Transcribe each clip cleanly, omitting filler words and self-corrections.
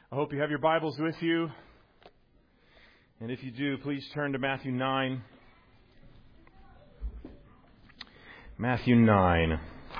I hope you have your Bibles with you. And if you do, please turn to Matthew 9. Matthew 9.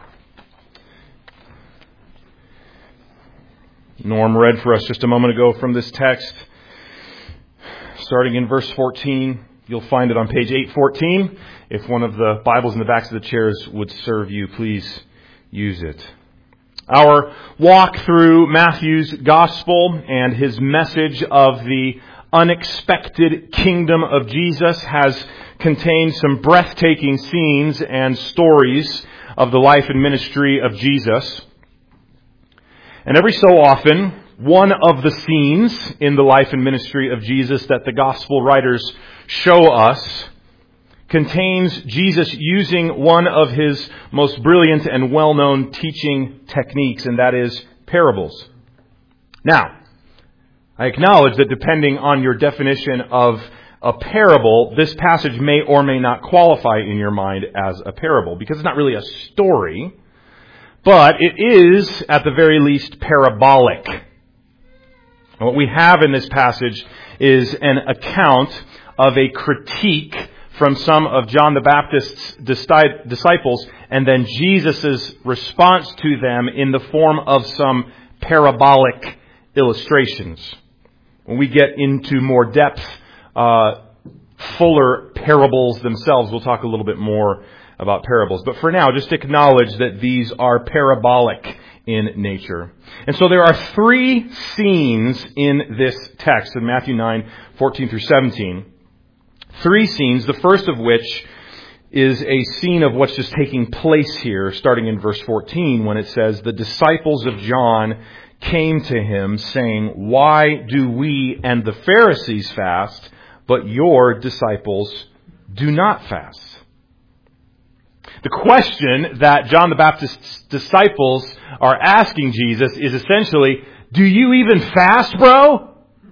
Norm read for us just a moment ago from this text. Starting in verse 14, you'll find it on page 814. If one of the Bibles in the backs of the chairs would serve you, please use it. Our walk through Matthew's gospel and his message of the unexpected kingdom of Jesus has contained some breathtaking scenes and stories of the life and ministry of Jesus. And every so often, one of the scenes in the life and ministry of Jesus that the gospel writers show us contains Jesus using one of his most brilliant and well-known teaching techniques, and that is parables. Now, I acknowledge that depending on your definition of a parable, this passage may or may not qualify in your mind as a parable, because it's not really a story, but it is, at the very least, parabolic. And what we have in this passage is an account of a critique from some of John the Baptist's disciples, and then Jesus' response to them in the form of some parabolic illustrations. When we get into more depth, fuller parables themselves, we'll talk a little bit more about parables. But for now, just acknowledge that these are parabolic in nature. And so there are three scenes in this text in Matthew 9, 14 through 17. Three scenes, the first of which is a scene of what's just taking place here, starting in verse 14, when it says, "The disciples of John came to him, saying, 'Why do we and the Pharisees fast, but your disciples do not fast?'" The question that John the Baptist's disciples are asking Jesus is essentially, "Do you even fast, bro?"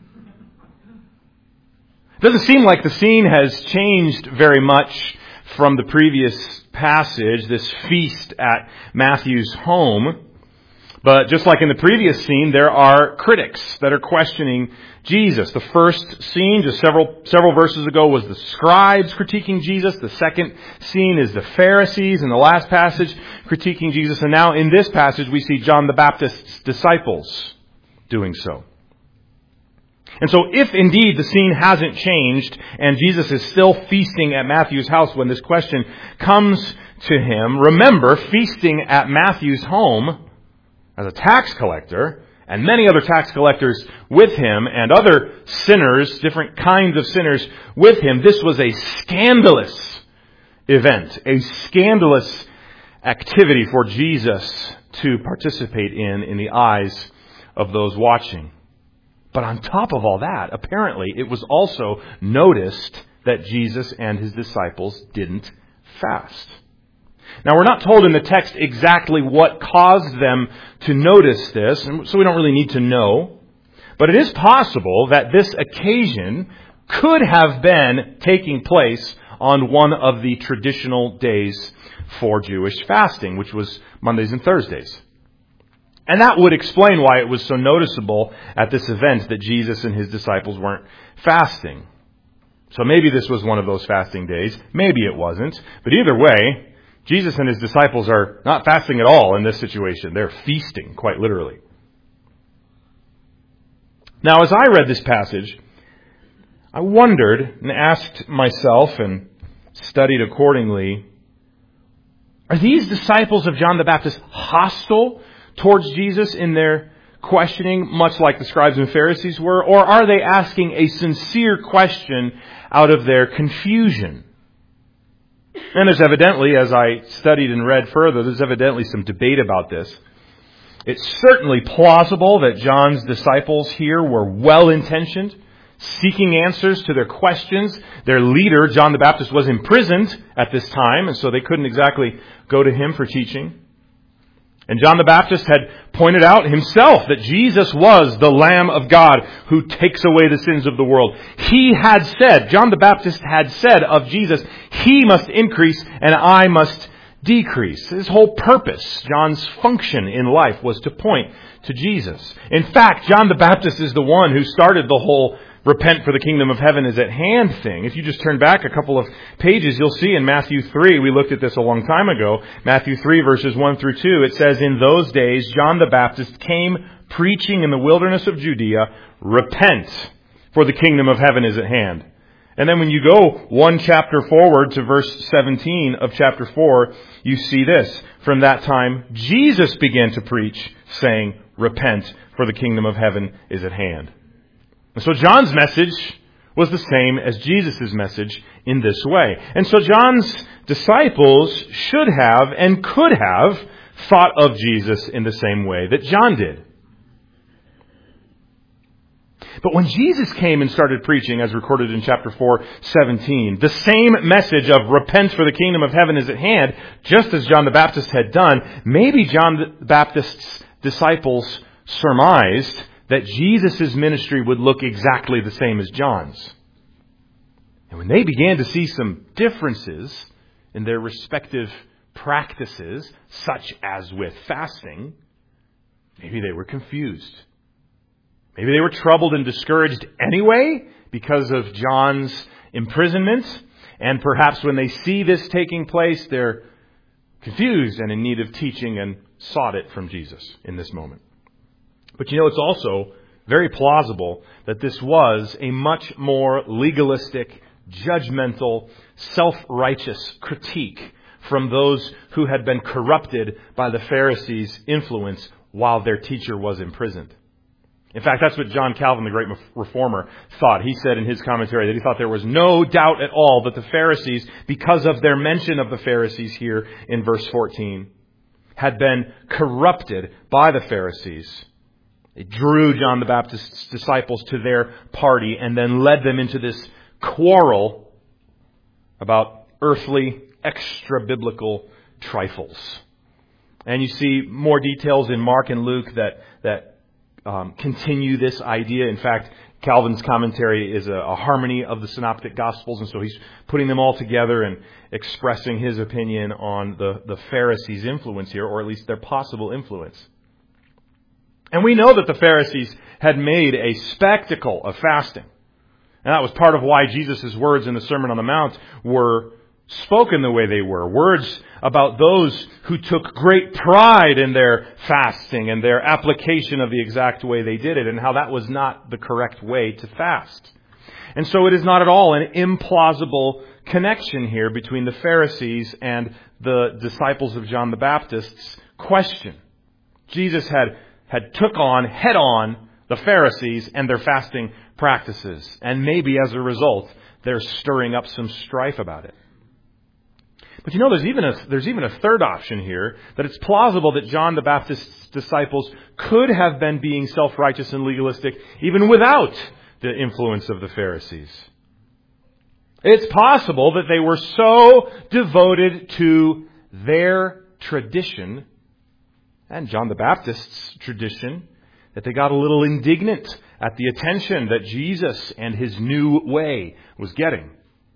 It doesn't seem like the scene has changed very much from the previous passage, this feast at Matthew's home. But just like in the previous scene, there are critics that are questioning Jesus. The first scene, just several verses ago, was the scribes critiquing Jesus. The second scene is the Pharisees in the last passage critiquing Jesus. And now in this passage, we see John the Baptist's disciples doing so. And so if indeed the scene hasn't changed and Jesus is still feasting at Matthew's house when this question comes to him, remember, feasting at Matthew's home as a tax collector, and many other tax collectors with him, and other sinners, different kinds of sinners with him, this was a scandalous event, a scandalous activity for Jesus to participate in the eyes of those watching. But on top of all that, apparently it was also noticed that Jesus and his disciples didn't fast. Now, we're not told in the text exactly what caused them to notice this, and so we don't really need to know. But it is possible that this occasion could have been taking place on one of the traditional days for Jewish fasting, which was Mondays and Thursdays. And that would explain why it was so noticeable at this event that Jesus and his disciples weren't fasting. So maybe this was one of those fasting days. Maybe it wasn't. But either way, Jesus and his disciples are not fasting at all in this situation. They're feasting, quite literally. Now, as I read this passage, I wondered and asked myself and studied accordingly, are these disciples of John the Baptist hostile towards Jesus in their questioning, much like the scribes and Pharisees were? Or are they asking a sincere question out of their confusion? And there's evidently, as I studied and read further, there's evidently some debate about this. It's certainly plausible that John's disciples here were well-intentioned, seeking answers to their questions. Their leader, John the Baptist, was imprisoned at this time, and so they couldn't exactly go to him for teaching. And John the Baptist had pointed out himself that Jesus was the Lamb of God who takes away the sins of the world. He had said, John the Baptist had said of Jesus, "He must increase and I must decrease. His whole purpose, John's function in life, was to point to Jesus. In fact, John the Baptist is the one who started the whole repent for the kingdom of heaven is at hand thing. If you just turn back a couple of pages, you'll see in Matthew 3, we looked at this a long time ago, Matthew 3 verses 1 through 2, it says, "In those days John the Baptist came preaching in the wilderness of Judea, repent, for the kingdom of heaven is at hand." And then when you go one chapter forward to verse 17 of chapter 4, you see this. "From that time, Jesus began to preach, saying, repent, for the kingdom of heaven is at hand." And so John's message was the same as Jesus' message in this way. And so John's disciples should have and could have thought of Jesus in the same way that John did. But when Jesus came and started preaching, as recorded in chapter 4:17, the same message of repent for the kingdom of heaven is at hand, just as John the Baptist had done, maybe John the Baptist's disciples surmised that Jesus' ministry would look exactly the same as John's. And when they began to see some differences in their respective practices, such as with fasting, maybe they were confused. Maybe they were troubled and discouraged anyway because of John's imprisonment. And perhaps when they see this taking place, they're confused and in need of teaching and sought it from Jesus in this moment. But it's also very plausible that this was a much more legalistic, judgmental, self-righteous critique from those who had been corrupted by the Pharisees' influence while their teacher was imprisoned. In fact, that's what John Calvin, the great reformer, thought. He said in his commentary that he thought there was no doubt at all that the Pharisees, because of their mention of the Pharisees here in verse 14, had been corrupted by the Pharisees. They drew John the Baptist's disciples to their party and then led them into this quarrel about earthly, extra-biblical trifles. And you see more details in Mark and Luke that continue this idea. In fact, Calvin's commentary is a harmony of the synoptic gospels, and so he's putting them all together and expressing his opinion on the Pharisees' influence here, or at least their possible influence. And we know that the Pharisees had made a spectacle of fasting. And that was part of why Jesus' words in the Sermon on the Mount were spoken the way they were. Words about those who took great pride in their fasting and their application of the exact way they did it, and how that was not the correct way to fast. And so it is not at all an implausible connection here between the Pharisees and the disciples of John the Baptist's question. Jesus had took on head on the Pharisees and their fasting practices, and maybe as a result they're stirring up some strife about it. But there's even a third option here, that it's plausible that John the Baptist's disciples could have been being self-righteous and legalistic even without the influence of the Pharisees. It's possible that they were so devoted to their tradition and John the Baptist's tradition that they got a little indignant at the attention that Jesus and his new way was getting.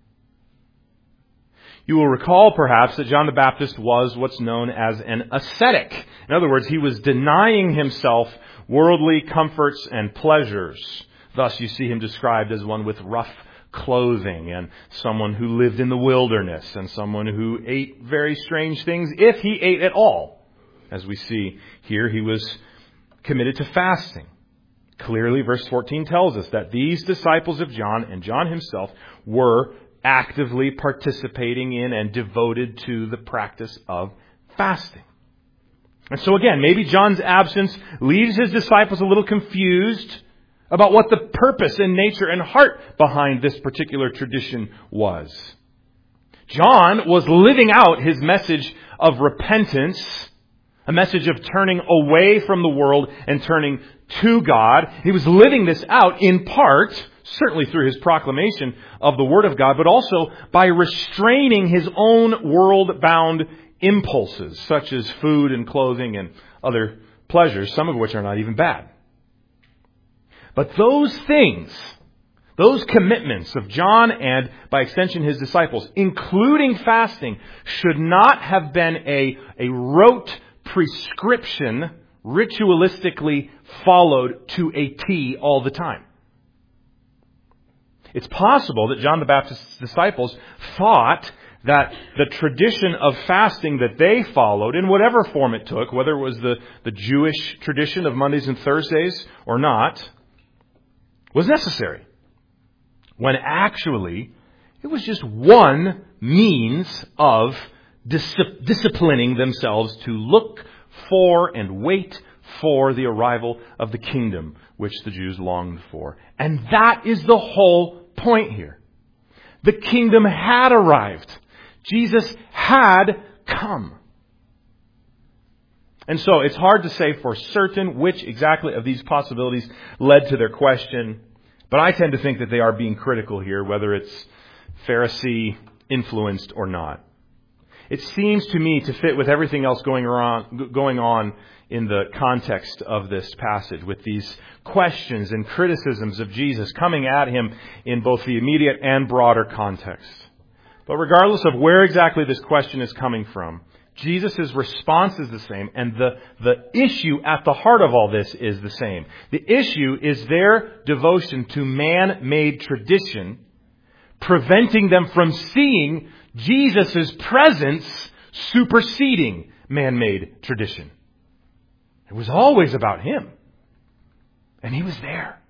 You will recall, perhaps, that John the Baptist was what's known as an ascetic. In other words, he was denying himself worldly comforts and pleasures. Thus, you see him described as one with rough clothing, and someone who lived in the wilderness, and someone who ate very strange things, if he ate at all. As we see here, he was committed to fasting. Clearly, verse 14 tells us that these disciples of John, and John himself, were actively participating in and devoted to the practice of fasting. And so again, maybe John's absence leaves his disciples a little confused about what the purpose and nature and heart behind this particular tradition was. John was living out his message of repentance, a message of turning away from the world and turning to God. He was living this out in part, certainly through his proclamation of the Word of God, but also by restraining his own world-bound impulses, such as food and clothing and other pleasures, some of which are not even bad. But those things Those commitments of John and, by extension, his disciples, including fasting, should not have been a rote prescription ritualistically followed to a T all the time. It's possible that John the Baptist's disciples thought that the tradition of fasting that they followed, in whatever form it took, whether it was the Jewish tradition of Mondays and Thursdays or not, was necessary. When actually, it was just one means of disciplining themselves to look for and wait for the arrival of the kingdom which the Jews longed for. And that is the whole point here. The kingdom had arrived. Jesus had come. And so it's hard to say for certain which exactly of these possibilities led to their question, but I tend to think that they are being critical here, whether it's Pharisee influenced or not. It seems to me to fit with everything else going on in the context of this passage, with these questions and criticisms of Jesus coming at him in both the immediate and broader context. But regardless of where exactly this question is coming from, Jesus' response is the same, and the issue at the heart of all this is the same. The issue is their devotion to man-made tradition, preventing them from seeing Jesus' presence superseding man-made tradition. It was always about Him. And He was there.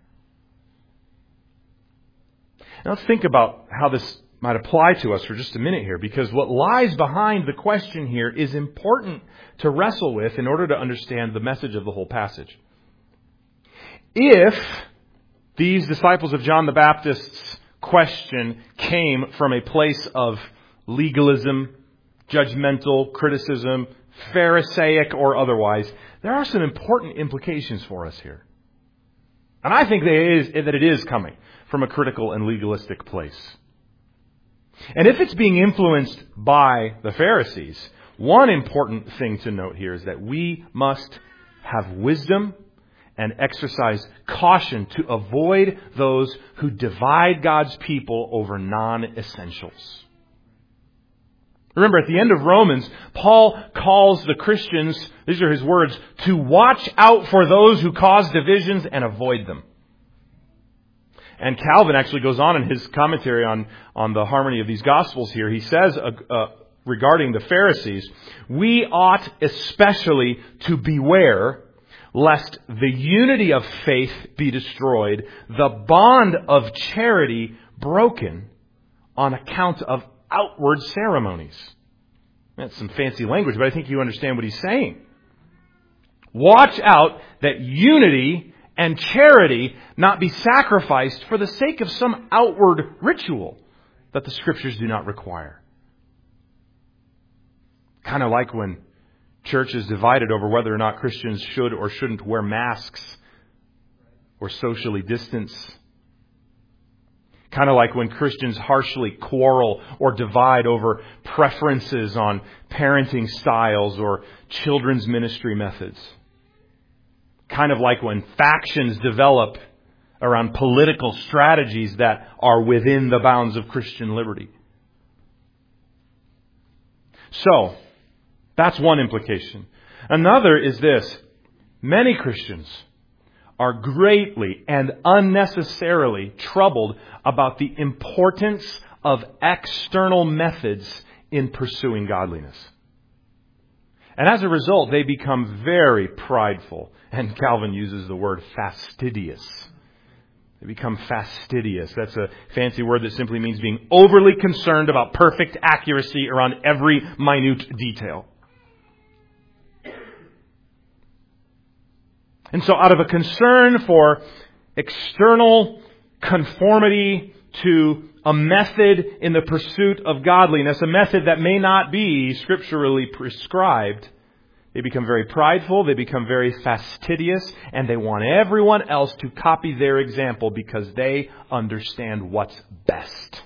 Now let's think about how this might apply to us for just a minute here, because what lies behind the question here is important to wrestle with in order to understand the message of the whole passage. If these disciples of John the Baptist's question came from a place of legalism, judgmental criticism, Pharisaic or otherwise, there are some important implications for us here. And I think that it is coming from a critical and legalistic place. And if it's being influenced by the Pharisees, one important thing to note here is that we must have wisdom and exercise caution to avoid those who divide God's people over non-essentials. Remember, at the end of Romans, Paul calls the Christians, these are his words, to watch out for those who cause divisions and avoid them. And Calvin actually goes on in his commentary on the harmony of these Gospels here. He says regarding the Pharisees, we ought especially to beware lest the unity of faith be destroyed, the bond of charity broken on account of outward ceremonies. That's some fancy language, but I think you understand what he's saying. Watch out that unity and charity not be sacrificed for the sake of some outward ritual that the Scriptures do not require. Kind of like when church is divided over whether or not Christians should or shouldn't wear masks or socially distance. Kind of like when Christians harshly quarrel or divide over preferences on parenting styles or children's ministry methods. Kind of like when factions develop around political strategies that are within the bounds of Christian liberty. So, that's one implication. Another is this: many Christians are greatly and unnecessarily troubled about the importance of external methods in pursuing godliness. And as a result, they become very prideful. And Calvin uses the word fastidious. They become fastidious. That's a fancy word that simply means being overly concerned about perfect accuracy around every minute detail. And so out of a concern for external conformity to a method in the pursuit of godliness, a method that may not be scripturally prescribed, they become very prideful, they become very fastidious, and they want everyone else to copy their example because they understand what's best.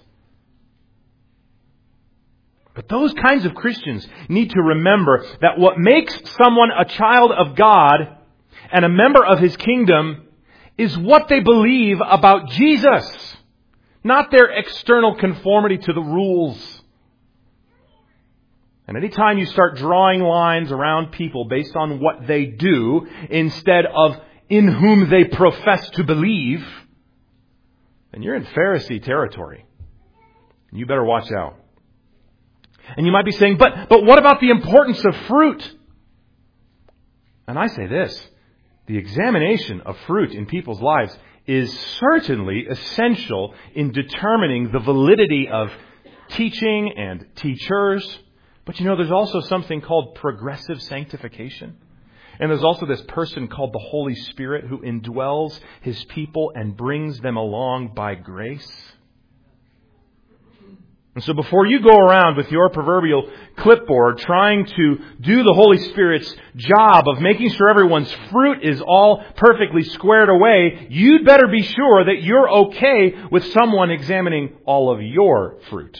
But those kinds of Christians need to remember that what makes someone a child of God and a member of His kingdom is what they believe about Jesus, not their external conformity to the rules. And anytime you start drawing lines around people based on what they do instead of in whom they profess to believe, then you're in Pharisee territory. You better watch out. And you might be saying, but what about the importance of fruit? And I say this, the examination of fruit in people's lives is certainly essential in determining the validity of teaching and teachers. But there's also something called progressive sanctification. And there's also this person called the Holy Spirit who indwells His people and brings them along by grace. And so before you go around with your proverbial clipboard trying to do the Holy Spirit's job of making sure everyone's fruit is all perfectly squared away, you'd better be sure that you're okay with someone examining all of your fruit.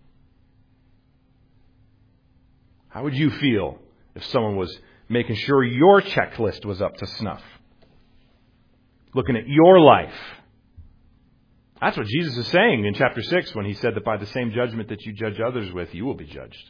How would you feel if someone was making sure your checklist was up to snuff? Looking at your life. That's what Jesus is saying in chapter 6 when He said that by the same judgment that you judge others with, you will be judged.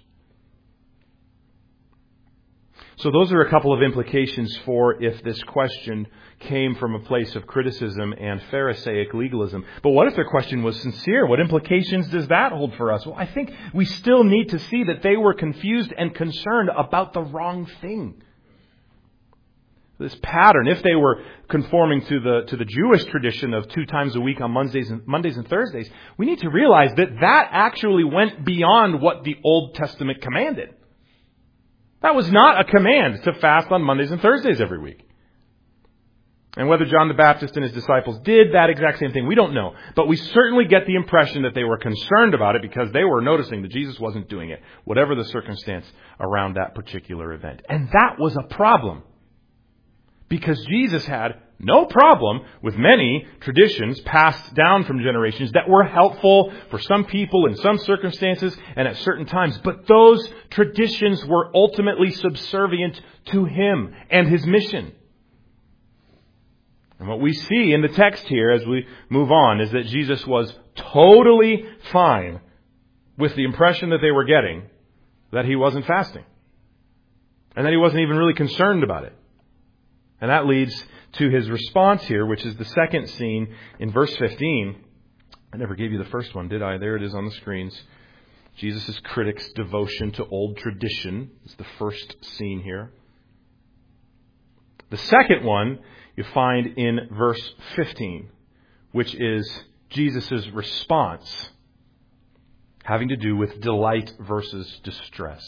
So those are a couple of implications for if this question came from a place of criticism and Pharisaic legalism. But what if their question was sincere? What implications does that hold for us? Well, I think we still need to see that they were confused and concerned about the wrong thing. This pattern, if they were conforming to the Jewish tradition of 2 times a week on Mondays and Thursdays, we need to realize that actually went beyond what the Old Testament commanded. That was not a command to fast on Mondays and Thursdays every week. And whether John the Baptist and his disciples did that exact same thing, we don't know. But we certainly get the impression that they were concerned about it because they were noticing that Jesus wasn't doing it, whatever the circumstance around that particular event. And that was a problem. Because Jesus had no problem with many traditions passed down from generations that were helpful for some people in some circumstances and at certain times. But those traditions were ultimately subservient to Him and His mission. And what we see in the text here as we move on is that Jesus was totally fine with the impression that they were getting that He wasn't fasting. And that He wasn't even really concerned about it. And that leads to His response here, which is the second scene in verse 15. I never gave you the first one, did I? There it is on the screens. Jesus' critics' devotion to old tradition is the first scene here. The second one you find in verse 15, which is Jesus' response, having to do with delight versus distress.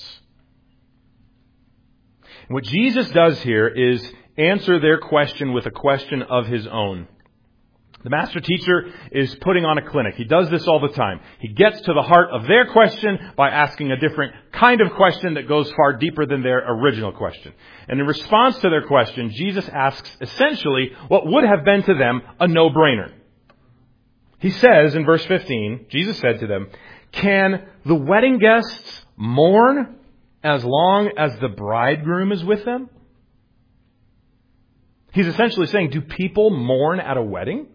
And what Jesus does here is answer their question with a question of His own. The master teacher is putting on a clinic. He does this all the time. He gets to the heart of their question by asking a different kind of question that goes far deeper than their original question. And in response to their question, Jesus asks essentially what would have been to them a no-brainer. He says in verse 15, Jesus said to them, "Can the wedding guests mourn as long as the bridegroom is with them?" He's essentially saying, do people mourn at a wedding?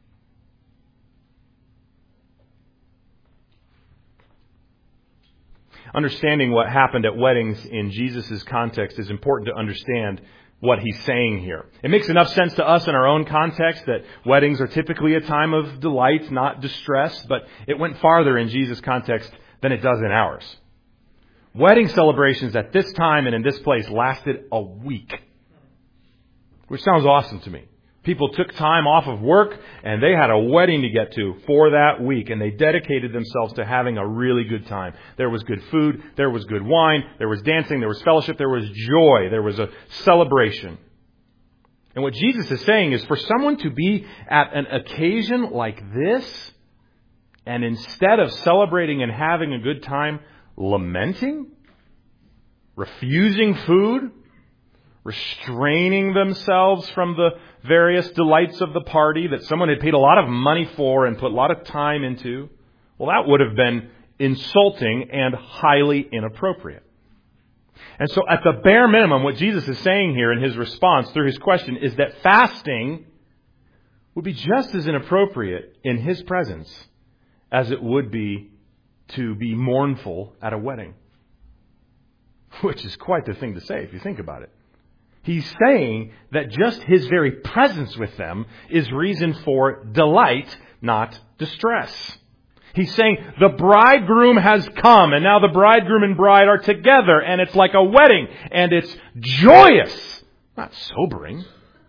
Understanding what happened at weddings in Jesus' context is important to understand what He's saying here. It makes enough sense to us in our own context that weddings are typically a time of delight, not distress, but it went farther in Jesus' context than it does in ours. Wedding celebrations at this time and in this place lasted a week. Which sounds awesome to me. People took time off of work and they had a wedding to get to for that week, and they dedicated themselves to having a really good time. There was good food, there was good wine, there was dancing, there was fellowship, there was joy, there was a celebration. And what Jesus is saying is for someone to be at an occasion like this, and instead of celebrating and having a good time, lamenting, refusing food, restraining themselves from the various delights of the party that someone had paid a lot of money for and put a lot of time into, well, that would have been insulting and highly inappropriate. And so at the bare minimum, what Jesus is saying here in His response through His question is that fasting would be just as inappropriate in His presence as it would be to be mournful at a wedding. Which is quite the thing to say if you think about it. He's saying that just his very presence with them is reason for delight, not distress. He's saying the bridegroom has come, and now the bridegroom and bride are together, and it's like a wedding, and it's joyous, not sobering.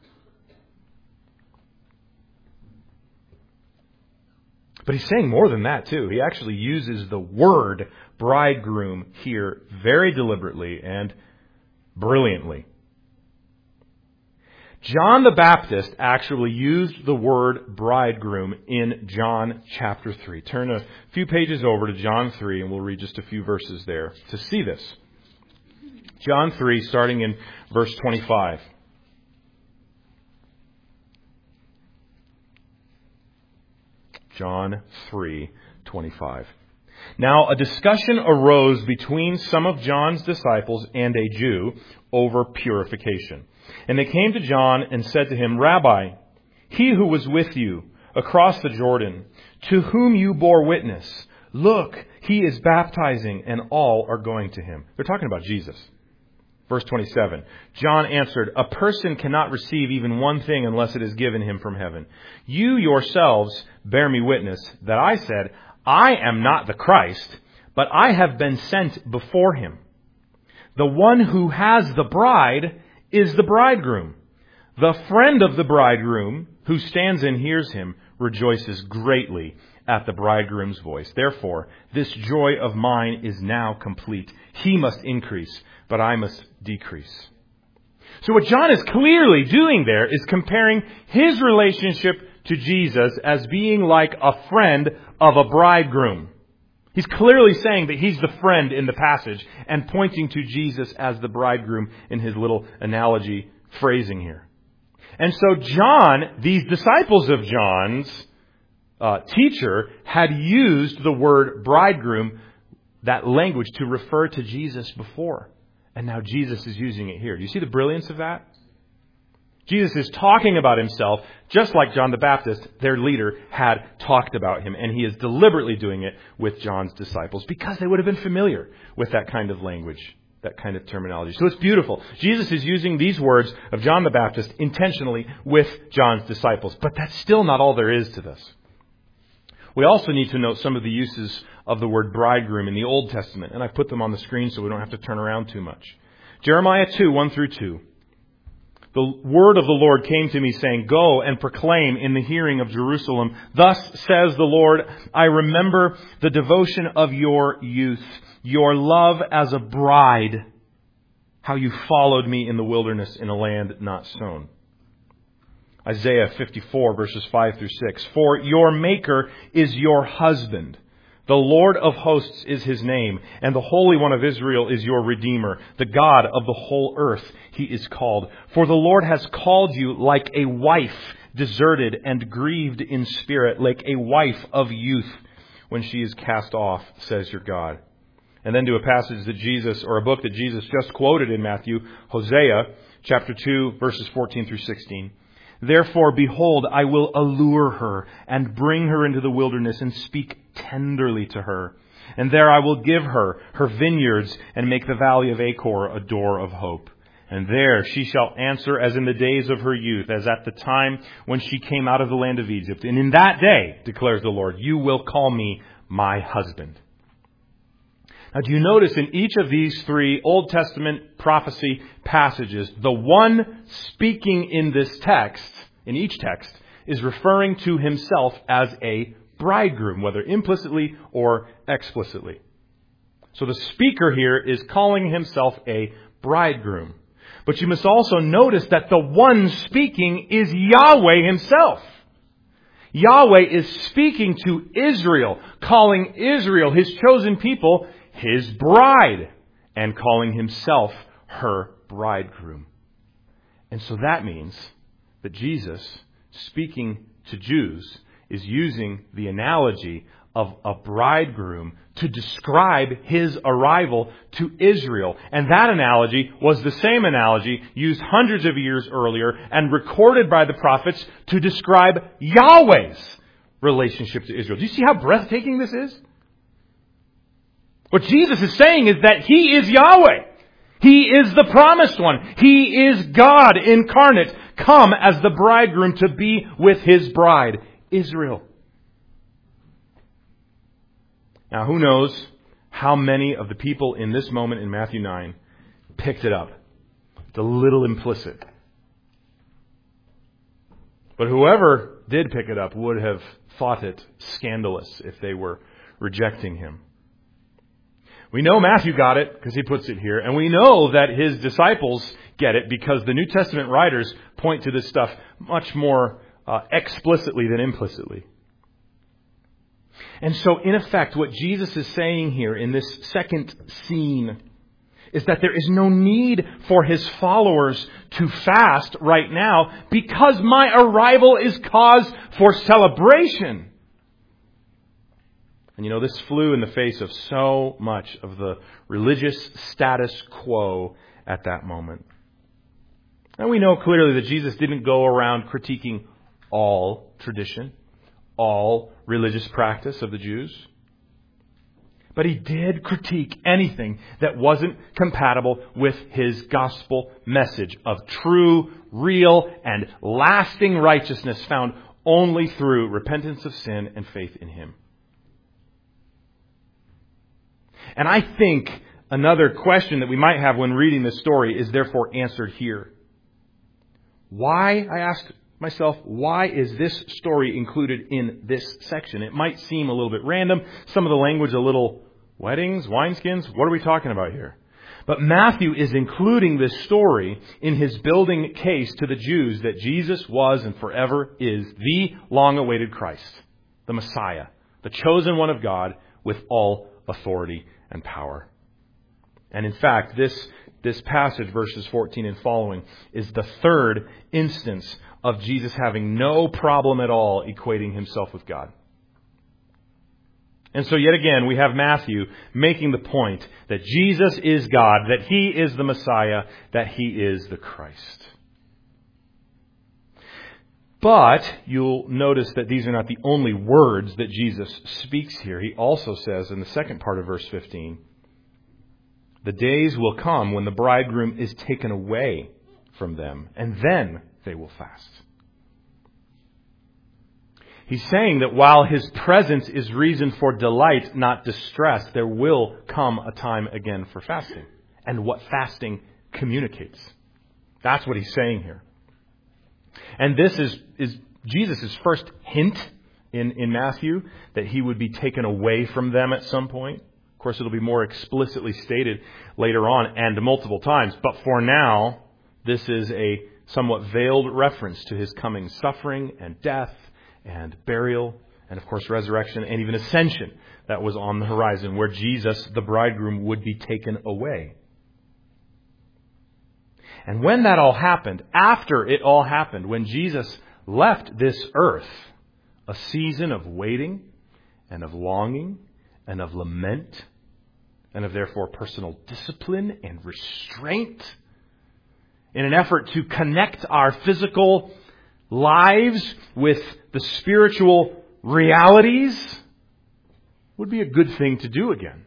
But he's saying more than that, too. He actually uses the word bridegroom here very deliberately and brilliantly. John the Baptist actually used the word bridegroom in John chapter 3. Turn a few pages over to John 3, and we'll read just a few verses there to see this. John 3, starting in verse 25. John 3:25. Now a discussion arose between some of John's disciples and a Jew over purification. And they came to John and said to him, Rabbi, he who was with you across the Jordan, to whom you bore witness, look, he is baptizing, and all are going to him. They're talking about Jesus. Verse 27, John answered, a person cannot receive even one thing unless it is given him from heaven. You yourselves bear me witness that I said, I am not the Christ, but I have been sent before him. The one who has the bride is the bridegroom. The friend of the bridegroom who stands and hears him rejoices greatly at the bridegroom's voice. Therefore, this joy of mine is now complete. He must increase, but I must decrease. So what John is clearly doing there is comparing his relationship to Jesus as being like a friend of a bridegroom. He's clearly saying that he's the friend in the passage and pointing to Jesus as the bridegroom in his little analogy phrasing here. And so John, these disciples of John's teacher, had used the word bridegroom, that language, to refer to Jesus before. And now Jesus is using it here. Do you see the brilliance of that? Jesus is talking about himself just like John the Baptist, their leader, had talked about him. And he is deliberately doing it with John's disciples because they would have been familiar with that kind of language, that kind of terminology. So it's beautiful. Jesus is using these words of John the Baptist intentionally with John's disciples. But that's still not all there is to this. We also need to note some of the uses of the word bridegroom in the Old Testament. And I put them on the screen so we don't have to turn around too much. Jeremiah 2, 1 through 2. The word of the Lord came to me saying, go and proclaim in the hearing of Jerusalem. Thus says the Lord, I remember the devotion of your youth, your love as a bride, how you followed me in the wilderness in a land not sown. Isaiah 54 verses 5 through 6. For your Maker is your husband. The Lord of hosts is his name, and the Holy One of Israel is your Redeemer, the God of the whole earth he is called. For the Lord has called you like a wife deserted and grieved in spirit, like a wife of youth when she is cast off, says your God. And then to a passage that Jesus, or a book that Jesus just quoted in Matthew, Hosea chapter 2, verses 14 through 16. Therefore, behold, I will allure her and bring her into the wilderness and speak tenderly to her. And there I will give her her vineyards and make the valley of Achor a door of hope. And there she shall answer as in the days of her youth, as at the time when she came out of the land of Egypt. And in that day, declares the Lord, you will call me my husband. Now, do you notice in each of these three Old Testament prophecy passages, the one speaking in this text, in each text, is referring to himself as a bridegroom, whether implicitly or explicitly. So the speaker here is calling himself a bridegroom. But you must also notice that the one speaking is Yahweh himself. Yahweh is speaking to Israel, calling Israel, his chosen people, his bride, and calling himself her bridegroom. And so that means that Jesus, speaking to Jews, is using the analogy of a bridegroom to describe his arrival to Israel. And that analogy was the same analogy used hundreds of years earlier and recorded by the prophets to describe Yahweh's relationship to Israel. Do you see how breathtaking this is? What Jesus is saying is that He is Yahweh. He is the promised one. He is God incarnate, come as the bridegroom to be with His bride, Israel. Now, who knows how many of the people in this moment in Matthew 9 picked it up? It's a little implicit. But whoever did pick it up would have thought it scandalous if they were rejecting Him. We know Matthew got it because he puts it here, and we know that his disciples get it because the New Testament writers point to this stuff much more explicitly than implicitly. And so, in effect, what Jesus is saying here in this second scene is that there is no need for His followers to fast right now because my arrival is cause for celebration. And this flew in the face of so much of the religious status quo at that moment. And we know clearly that Jesus didn't go around critiquing all tradition, all religious practice of the Jews. But He did critique anything that wasn't compatible with His gospel message of true, real, and lasting righteousness found only through repentance of sin and faith in Him. And I think another question that we might have when reading this story is therefore answered here. Why, I ask myself, why is this story included in this section? It might seem a little bit random. Some of the language a little weddings, wineskins. What are we talking about here? But Matthew is including this story in his building case to the Jews that Jesus was and forever is the long-awaited Christ, the Messiah, the chosen one of God with all authority and power. And in fact, this passage, verses 14 and following, is the third instance of Jesus having no problem at all equating Himself with God. And so yet again, we have Matthew making the point that Jesus is God, that He is the Messiah, that He is the Christ. But you'll notice that these are not the only words that Jesus speaks here. He also says in the second part of verse 15, the days will come when the bridegroom is taken away from them, and then they will fast. He's saying that while His presence is reason for delight, not distress, there will come a time again for fasting. And what fasting communicates. That's what He's saying here. And this is Jesus' first hint in Matthew that He would be taken away from them at some point. Of course, it'll be more explicitly stated later on and multiple times. But for now, this is a somewhat veiled reference to His coming suffering and death and burial and, of course, resurrection and even ascension that was on the horizon where Jesus, the bridegroom, would be taken away. And when that all happened, after it all happened, when Jesus left this earth, a season of waiting and of longing and of lament and of therefore personal discipline and restraint in an effort to connect our physical lives with the spiritual realities would be a good thing to do again.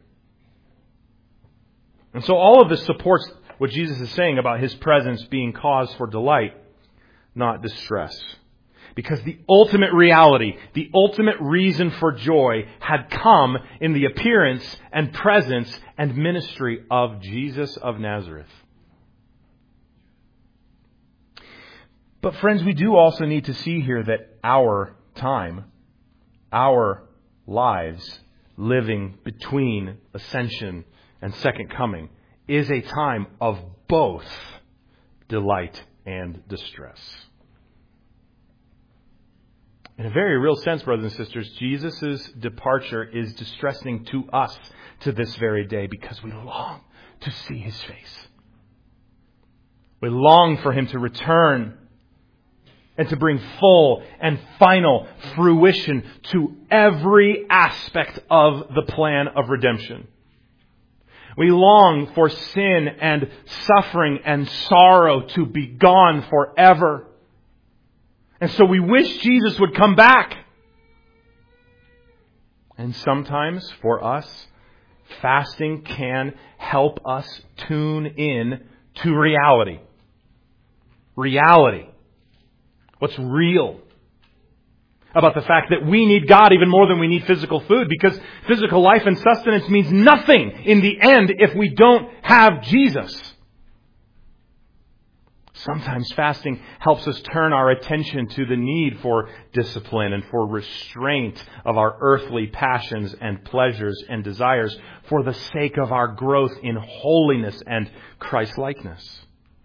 And so all of this supports what Jesus is saying about His presence being cause for delight, not distress. Because the ultimate reality, the ultimate reason for joy had come in the appearance and presence and ministry of Jesus of Nazareth. But friends, we do also need to see here that our time, our lives living between ascension and second coming is a time of both delight and distress. In a very real sense, brothers and sisters, Jesus' departure is distressing to us to this very day because we long to see His face. We long for Him to return and to bring full and final fruition to every aspect of the plan of redemption. We long for sin and suffering and sorrow to be gone forever. And so we wish Jesus would come back. And sometimes, for us, fasting can help us tune in to reality. Reality. What's real about the fact that we need God even more than we need physical food, because physical life and sustenance means nothing in the end if we don't have Jesus. Sometimes fasting helps us turn our attention to the need for discipline and for restraint of our earthly passions and pleasures and desires for the sake of our growth in holiness and Christ-likeness.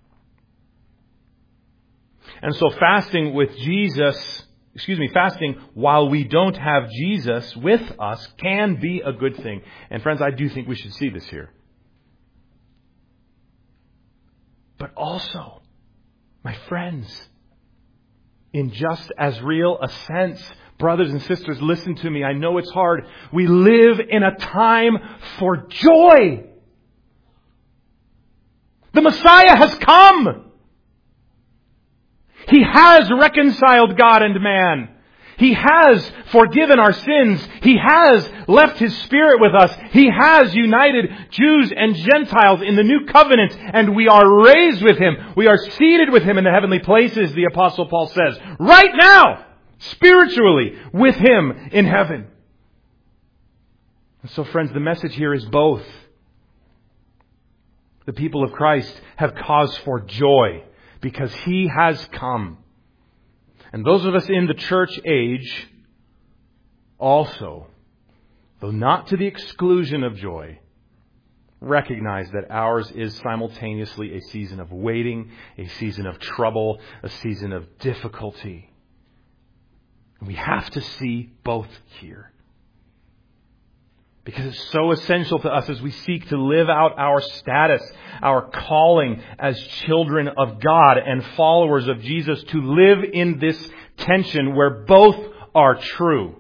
And so fasting while we don't have Jesus with us can be a good thing. And friends, I do think we should see this here. But also, my friends, in just as real a sense, brothers and sisters, listen to me. I know it's hard. We live in a time for joy. The Messiah has come. He has reconciled God and man. He has forgiven our sins. He has left His Spirit with us. He has united Jews and Gentiles in the new covenant, and we are raised with Him. We are seated with Him in the heavenly places, the Apostle Paul says. Right now, spiritually, with Him in heaven. And so, friends, the message here is both. The people of Christ have cause for joy because He has come. And those of us in the church age also, though not to the exclusion of joy, recognize that ours is simultaneously a season of waiting, a season of trouble, a season of difficulty. And we have to see both here. Because it's so essential to us as we seek to live out our status, our calling as children of God and followers of Jesus, to live in this tension where both are true.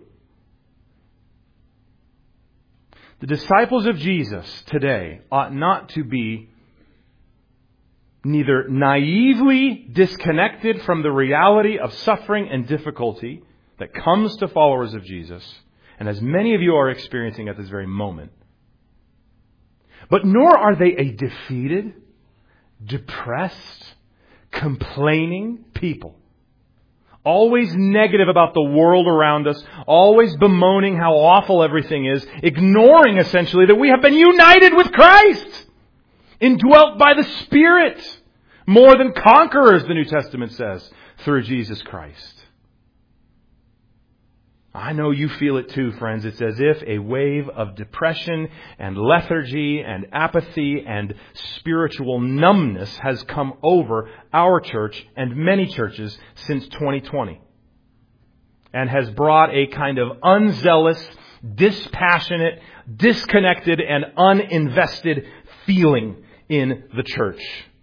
The disciples of Jesus today ought not to be neither naively disconnected from the reality of suffering and difficulty that comes to followers of Jesus, and as many of you are experiencing at this very moment. But nor are they a defeated, depressed, complaining people. Always negative about the world around us. Always bemoaning how awful everything is. Ignoring, essentially, that we have been united with Christ. Indwelt by the Spirit. More than conquerors, the New Testament says, through Jesus Christ. I know you feel it too, friends. It's as if a wave of depression and lethargy and apathy and spiritual numbness has come over our church and many churches since 2020. And has brought a kind of unzealous, dispassionate, disconnected, and uninvested feeling in the church.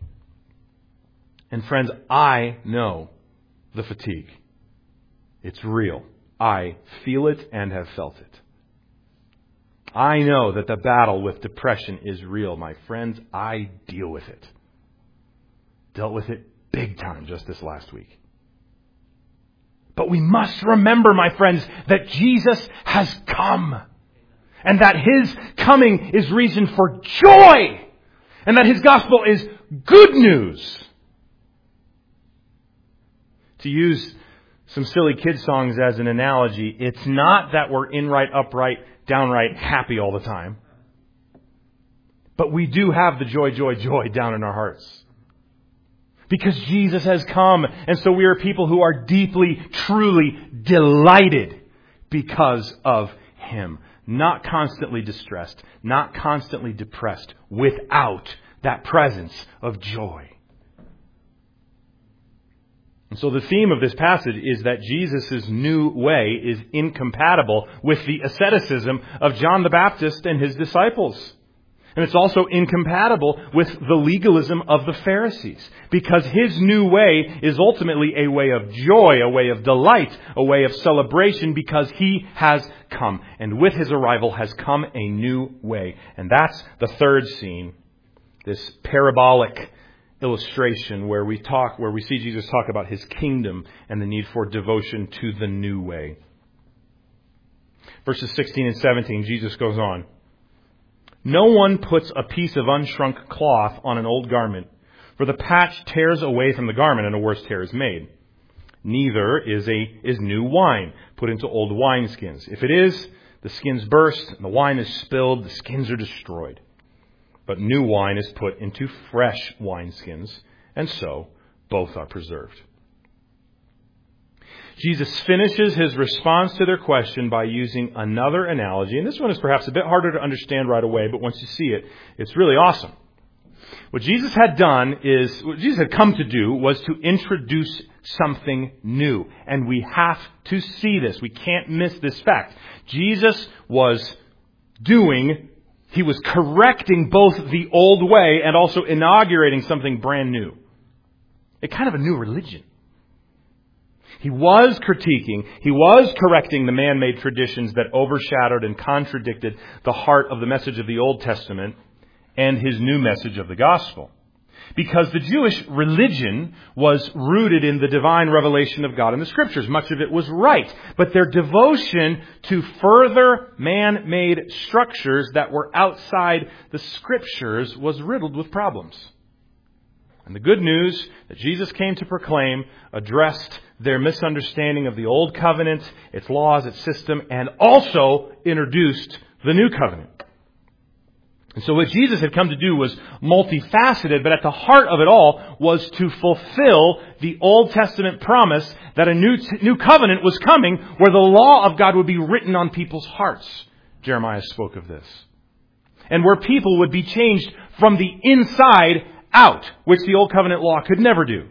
And friends, I know the fatigue. It's real. I feel it and have felt it. I know that the battle with depression is real, my friends. I deal with it. Dealt with it big time just this last week. But we must remember, my friends, that Jesus has come. And that His coming is reason for joy. And that His gospel is good news. To use some silly kid songs as an analogy, it's not that we're inright, upright, downright happy all the time. But we do have the joy, joy, joy down in our hearts. Because Jesus has come. And so we are people who are deeply, truly delighted because of Him. Not constantly distressed. Not constantly depressed. Without that presence of joy. And so the theme of this passage is that Jesus' new way is incompatible with the asceticism of John the Baptist and his disciples. And it's also incompatible with the legalism of the Pharisees. Because His new way is ultimately a way of joy, a way of delight, a way of celebration, because He has come. And with His arrival has come a new way. And that's the third scene, this parabolic illustration where we see Jesus talk about His kingdom and the need for devotion to the new way. Verses 16 and 17, Jesus goes on. No one puts a piece of unshrunk cloth on an old garment, for the patch tears away from the garment and a worse tear is made. Neither is new wine put into old wineskins. If it is, the skins burst and the wine is spilled, the skins are destroyed. But new wine is put into fresh wineskins, and so both are preserved. Jesus finishes his response to their question by using another analogy. And this one is perhaps a bit harder to understand right away, but once you see it, it's really awesome. What Jesus had come to do was to introduce something new. And we have to see this. We can't miss this fact. Jesus was correcting both the old way and also inaugurating something brand new. A kind of a new religion. He was correcting the man-made traditions that overshadowed and contradicted the heart of the message of the Old Testament and his new message of the gospel. Because the Jewish religion was rooted in the divine revelation of God in the Scriptures. Much of it was right. But their devotion to further man-made structures that were outside the Scriptures was riddled with problems. And the good news that Jesus came to proclaim addressed their misunderstanding of the Old Covenant, its laws, its system, and also introduced the New Covenant. And so what Jesus had come to do was multifaceted, but at the heart of it all was to fulfill the Old Testament promise that a new covenant was coming where the law of God would be written on people's hearts. Jeremiah spoke of this. And where people would be changed from the inside out, which the Old Covenant law could never do.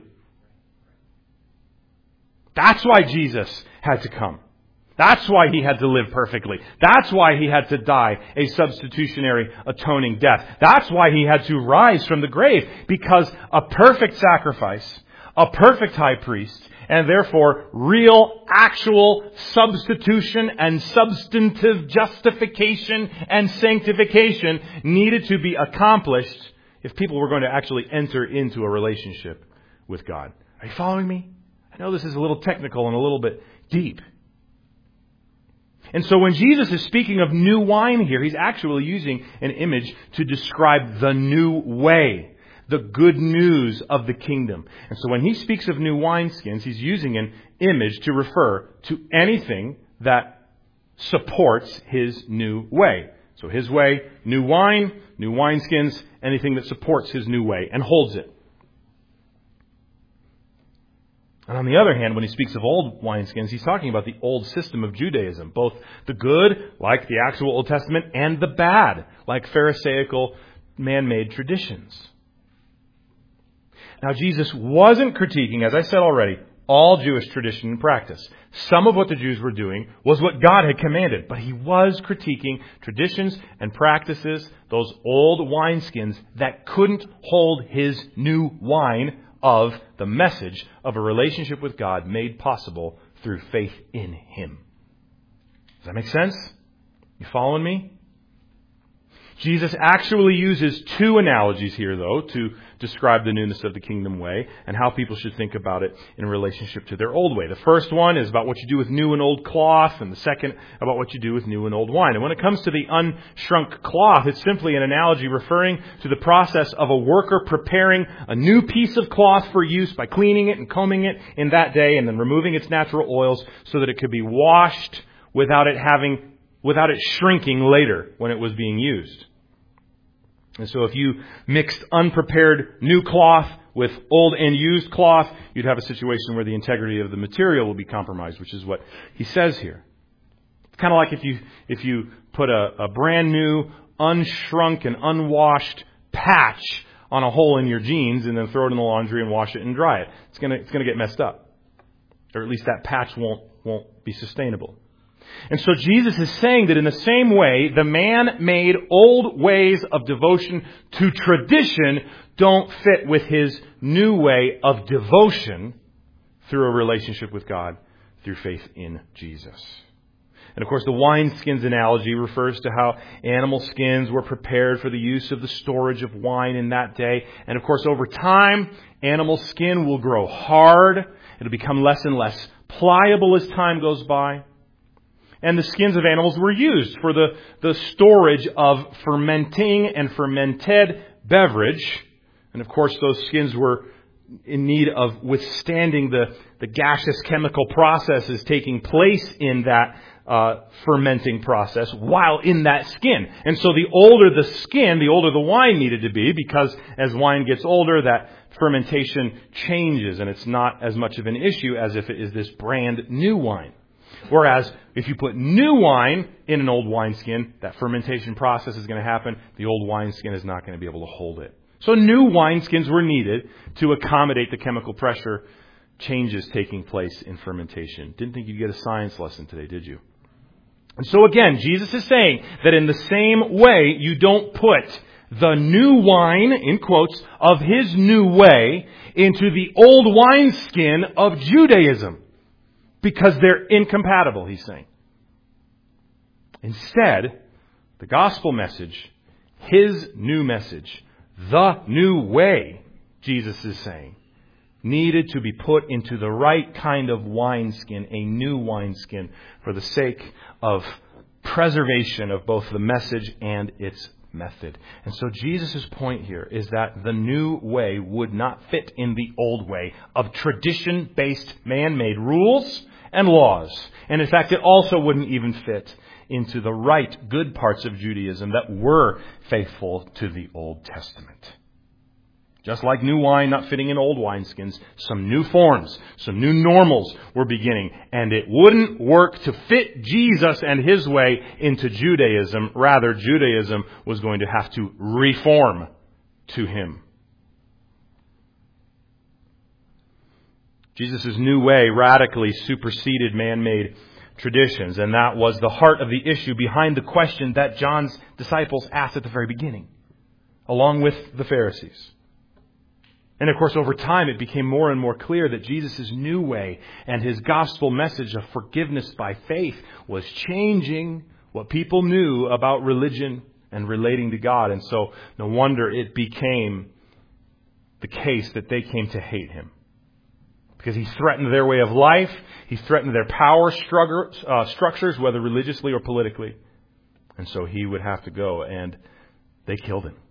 That's why Jesus had to come. That's why he had to live perfectly. That's why he had to die a substitutionary atoning death. That's why he had to rise from the grave, because a perfect sacrifice, a perfect high priest, and therefore real, actual substitution and substantive justification and sanctification needed to be accomplished if people were going to actually enter into a relationship with God. Are you following me? I know this is a little technical and a little bit deep. And so when Jesus is speaking of new wine here, he's actually using an image to describe the new way, the good news of the kingdom. And so when he speaks of new wineskins, he's using an image to refer to anything that supports his new way. So his way, new wine, new wineskins, anything that supports his new way and holds it. And on the other hand, when he speaks of old wineskins, he's talking about the old system of Judaism, both the good, like the actual Old Testament, and the bad, like Pharisaical man-made traditions. Now, Jesus wasn't critiquing, as I said already, all Jewish tradition and practice. Some of what the Jews were doing was what God had commanded, but he was critiquing traditions and practices, those old wineskins that couldn't hold his new wine of the message of a relationship with God made possible through faith in him. Does that make sense? You following me? Jesus actually uses two analogies here, though, to describe the newness of the kingdom way and how people should think about it in relationship to their old way. The first one is about what you do with new and old cloth, and the second about what you do with new and old wine. And when it comes to the unshrunk cloth, it's simply an analogy referring to the process of a worker preparing a new piece of cloth for use by cleaning it and combing it in that day and then removing its natural oils so that it could be washed without it shrinking later when it was being used. And so if you mixed unprepared new cloth with old and used cloth, you'd have a situation where the integrity of the material will be compromised, which is what he says here. It's kind of like if you put a brand new, unshrunk and unwashed patch on a hole in your jeans and then throw it in the laundry and wash it and dry it. It's gonna get messed up. Or at least that patch won't be sustainable. And so Jesus is saying that in the same way, the man-made old ways of devotion to tradition don't fit with his new way of devotion through a relationship with God through faith in Jesus. And of course, the wineskins analogy refers to how animal skins were prepared for the use of the storage of wine in that day. And of course, over time, animal skin will grow hard. It'll become less and less pliable as time goes by. And the skins of animals were used for the storage of fermenting and fermented beverage. And of course, those skins were in need of withstanding the gaseous chemical processes taking place in that fermenting process while in that skin. And so the older the skin, the older the wine needed to be, because as wine gets older, that fermentation changes and it's not as much of an issue as if it is this brand new wine. Whereas if you put new wine in an old wineskin, that fermentation process is going to happen. The old wineskin is not going to be able to hold it. So new wineskins were needed to accommodate the chemical pressure changes taking place in fermentation. Didn't think you'd get a science lesson today, did you? And so again, Jesus is saying that in the same way, you don't put the new wine, in quotes, of His new way into the old wineskin of Judaism. Because they're incompatible, He's saying. Instead, the gospel message, His new message, the new way, Jesus is saying, needed to be put into the right kind of wineskin, a new wineskin, for the sake of preservation of both the message and its method. And so Jesus' point here is that the new way would not fit in the old way of tradition-based man-made rules and laws. And in fact, it also wouldn't even fit into the right, good parts of Judaism that were faithful to the Old Testament. Just like new wine not fitting in old wineskins, some new forms, some new normals were beginning. And it wouldn't work to fit Jesus and His way into Judaism. Rather, Judaism was going to have to reform to Him. Jesus' new way radically superseded man-made traditions, and that was the heart of the issue behind the question that John's disciples asked at the very beginning, along with the Pharisees. And of course, over time, it became more and more clear that Jesus' new way and His gospel message of forgiveness by faith was changing what people knew about religion and relating to God. And so, no wonder it became the case that they came to hate Him. Because He threatened their way of life. He threatened their power structures, whether religiously or politically. And so He would have to go, and they killed Him.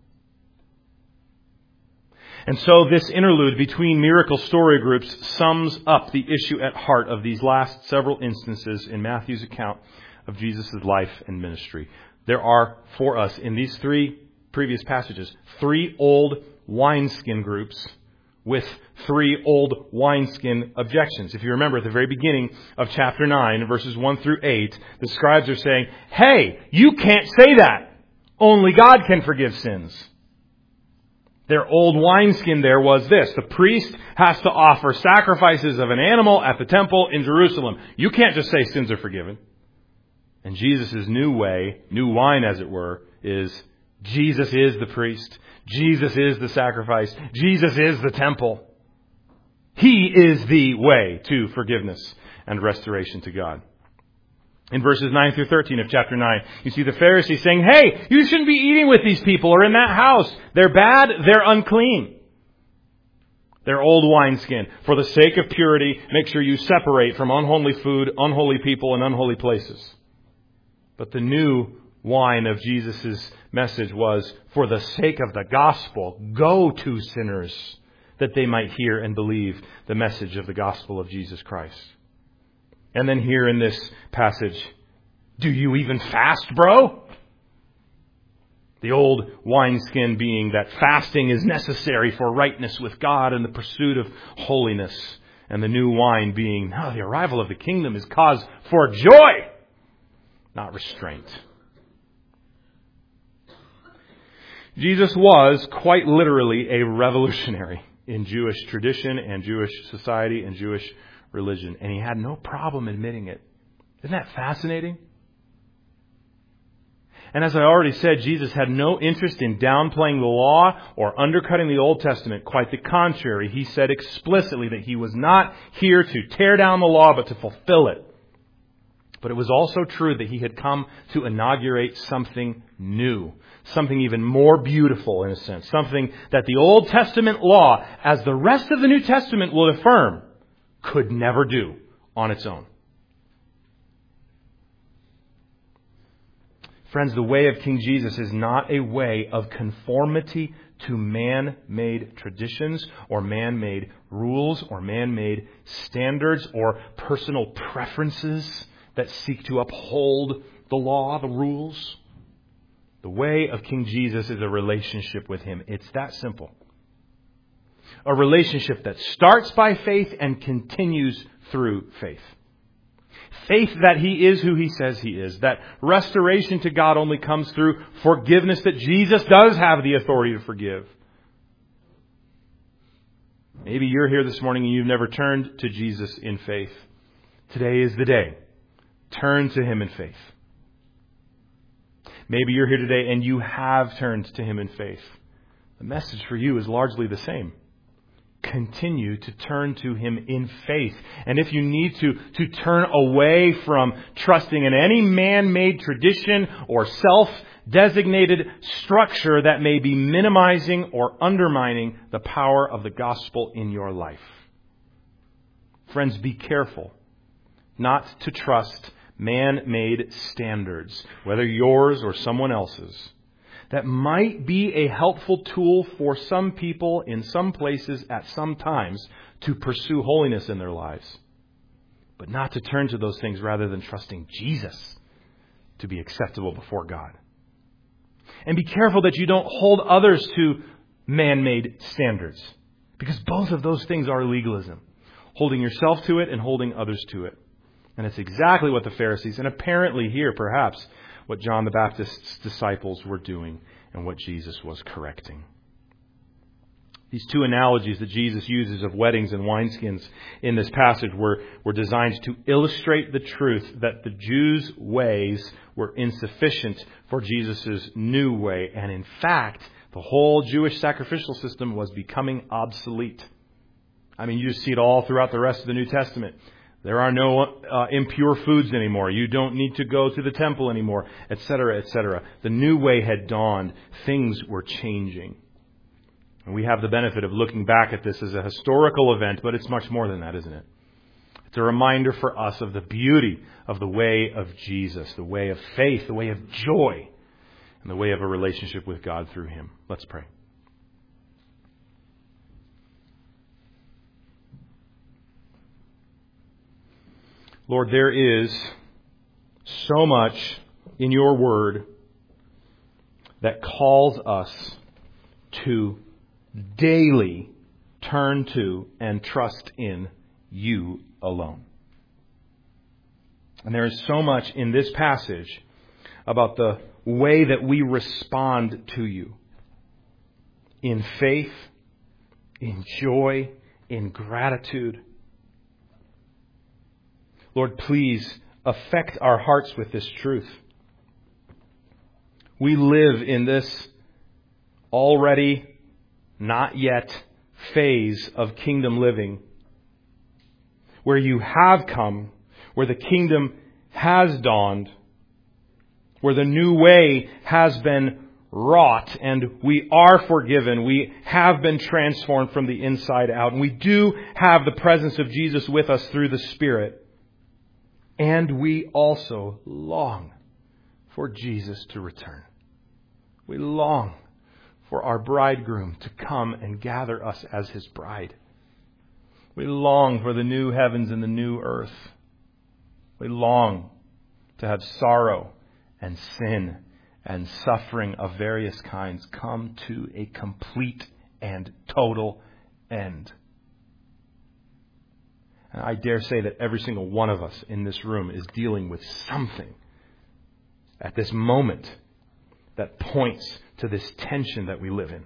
And so this interlude between miracle story groups sums up the issue at heart of these last several instances in Matthew's account of Jesus' life and ministry. There are, for us, in these three previous passages, 3 old wineskin groups with 3 old wineskin objections. If you remember at the very beginning of chapter 9, verses 1 through 8, the scribes are saying, hey, you can't say that. Only God can forgive sins. Their old wineskin there was this: the priest has to offer sacrifices of an animal at the temple in Jerusalem. You can't just say sins are forgiven. And Jesus' new way, new wine as it were, is Jesus is the priest. Jesus is the sacrifice. Jesus is the temple. He is the way to forgiveness and restoration to God. In verses 9 through 13 of chapter 9, you see the Pharisees saying, hey, you shouldn't be eating with these people or in that house. They're bad, they're unclean. They're old wineskin. For the sake of purity, make sure you separate from unholy food, unholy people, and unholy places. But the new wine of Jesus' message was, for the sake of the gospel, go to sinners, that they might hear and believe the message of the gospel of Jesus Christ. And then here in this passage, do you even fast, bro? The old wineskin being that fasting is necessary for rightness with God and the pursuit of holiness. And the new wine being, no, the arrival of the kingdom is cause for joy, not restraint. Jesus was quite literally a revolutionary in Jewish tradition and Jewish society and Jewish religion. And He had no problem admitting it. Isn't that fascinating? And as I already said, Jesus had no interest in downplaying the law or undercutting the Old Testament. Quite the contrary. He said explicitly that He was not here to tear down the law, but to fulfill it. But it was also true that He had come to inaugurate something new. Something even more beautiful, in a sense. Something that the Old Testament law, as the rest of the New Testament will affirm, could never do on its own. Friends, the way of King Jesus is not a way of conformity to man-made traditions or man-made rules or man-made standards or personal preferences that seek to uphold the law, the rules. The way of King Jesus is a relationship with Him. It's that simple. A relationship that starts by faith and continues through faith. Faith that He is who He says He is. That restoration to God only comes through forgiveness, that Jesus does have the authority to forgive. Maybe you're here this morning and you've never turned to Jesus in faith. Today is the day. Turn to Him in faith. Maybe you're here today and you have turned to Him in faith. The message for you is largely the same. Continue to turn to Him in faith. And if you need to turn away from trusting in any man-made tradition or self-designated structure that may be minimizing or undermining the power of the gospel in your life. Friends, be careful not to trust man-made standards, whether yours or someone else's, that might be a helpful tool for some people in some places at some times to pursue holiness in their lives. But not to turn to those things rather than trusting Jesus to be acceptable before God. And be careful that you don't hold others to man-made standards, because both of those things are legalism. Holding yourself to it and holding others to it. And it's exactly what the Pharisees, and apparently here perhaps, what John the Baptist's disciples were doing and what Jesus was correcting. These two analogies that Jesus uses of weddings and wineskins in this passage were designed to illustrate the truth that the Jews' ways were insufficient for Jesus' new way. And in fact, the whole Jewish sacrificial system was becoming obsolete. I mean, you just see it all throughout the rest of the New Testament. There are no impure foods anymore. You don't need to go to the temple anymore, etc., etc. The new way had dawned. Things were changing. And we have the benefit of looking back at this as a historical event, but it's much more than that, isn't it? It's a reminder for us of the beauty of the way of Jesus, the way of faith, the way of joy, and the way of a relationship with God through Him. Let's pray. Lord, there is so much in your word that calls us to daily turn to and trust in you alone. And there is so much in this passage about the way that we respond to you in faith, in joy, in gratitude. Lord, please affect our hearts with this truth. We live in this already not yet phase of kingdom living where you have come, where the kingdom has dawned, where the new way has been wrought and we are forgiven. We have been transformed from the inside out. And we do have the presence of Jesus with us through the Spirit. And we also long for Jesus to return. We long for our bridegroom to come and gather us as His bride. We long for the new heavens and the new earth. We long to have sorrow and sin and suffering of various kinds come to a complete and total end. And I dare say that every single one of us in this room is dealing with something at this moment that points to this tension that we live in.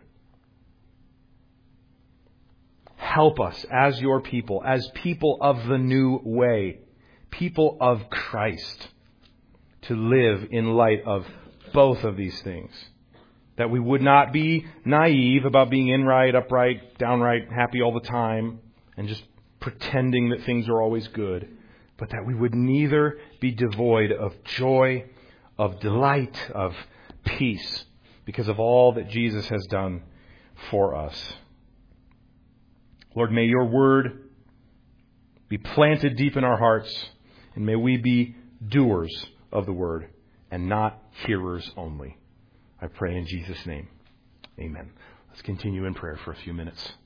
Help us as your people, as people of the new way, people of Christ, to live in light of both of these things. That we would not be naive about being in right, upright, downright, happy all the time, and just pretending that things are always good, but that we would neither be devoid of joy, of delight, of peace, because of all that Jesus has done for us. Lord, may your word be planted deep in our hearts, and may we be doers of the word. and not hearers only. I pray in Jesus' name. Amen. Let's continue in prayer for a few minutes.